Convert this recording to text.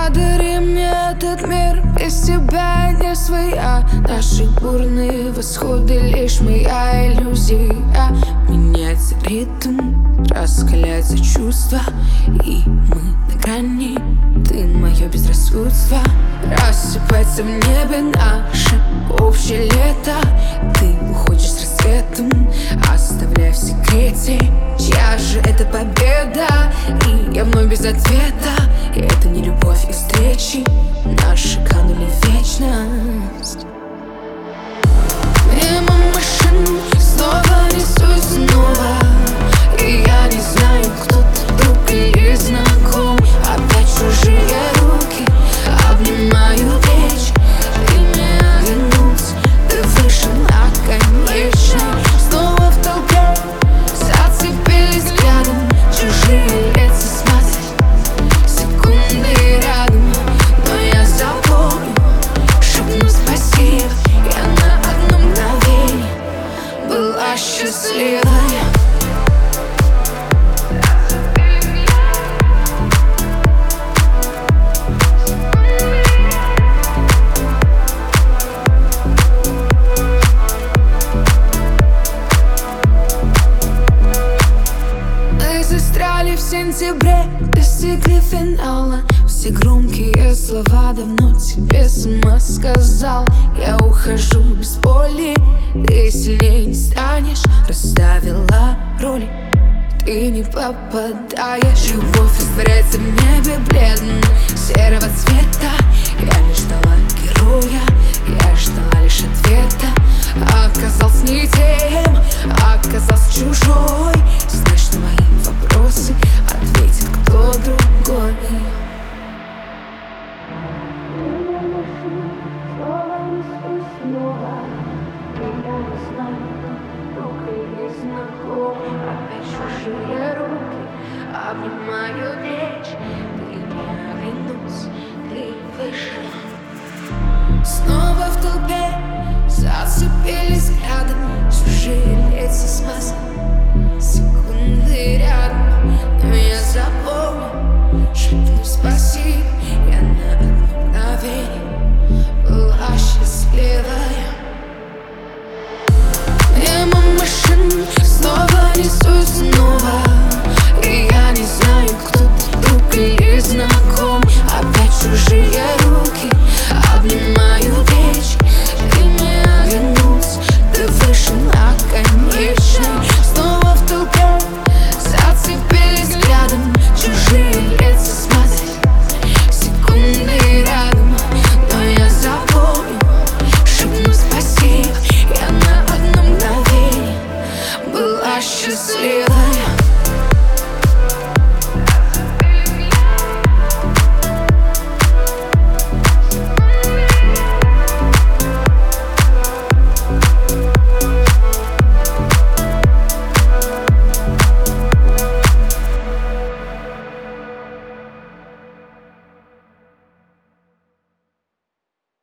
Подари мне этот мир, без тебя не своя. Наши бурные восходы лишь моя иллюзия. Меняется ритм, раскаляется чувство, и мы на грани. Ты мое безрассудство. Рассыпается в небе наше общее лето. Ты уходишь с рассветом, оставляя в секрете. Чья же это победа? И я вновь без ответа. И это не любовь и встречи, наши канули в вечность. Мимо машин снова несусь снова, и я не знаю, кто ты, друг или знаком. Опять чужие руки обнимают речь, и мне оглянуться, ты выше на конечной. Снова в толпе зацепились взглядом, чужие лица смотрят, секунды рядом. Но я запомню, шепну спасибо, я на одно мгновение была счастливой. В сентябре достигли финала. Все громкие слова давно тебе сама сказал. Я ухожу без боли, ты сильнее не станешь. Расставила роли, ты не попадаешь. Любовь растворяется в небе бледно серого цвета. Я лишь ждала героя, я ждала лишь ответа. Оказался не тем, оказался чужой. Знаешь, на мои вопросы ответит кто другой. Опять чужие руки обнимают речь, ты не оглянуться, ты выше. Снова в толпе зацепились взглядом, чужие лица смазаны, секунды рядом. Но я запомню, шепну спасибо, я на одно мгновение была счастливая. Мимо машин снова несусь снова, и я не знаю, кто ты, друг или знаком. Опять чужие руки обнимают речь, и не оглянуться, ты выше на конечной. Снова в толпе зацепились взглядом, чужие лица смотрят, секунды рядом. Но я запомню, шепну спасибо, я на одно мгновение была счастлива.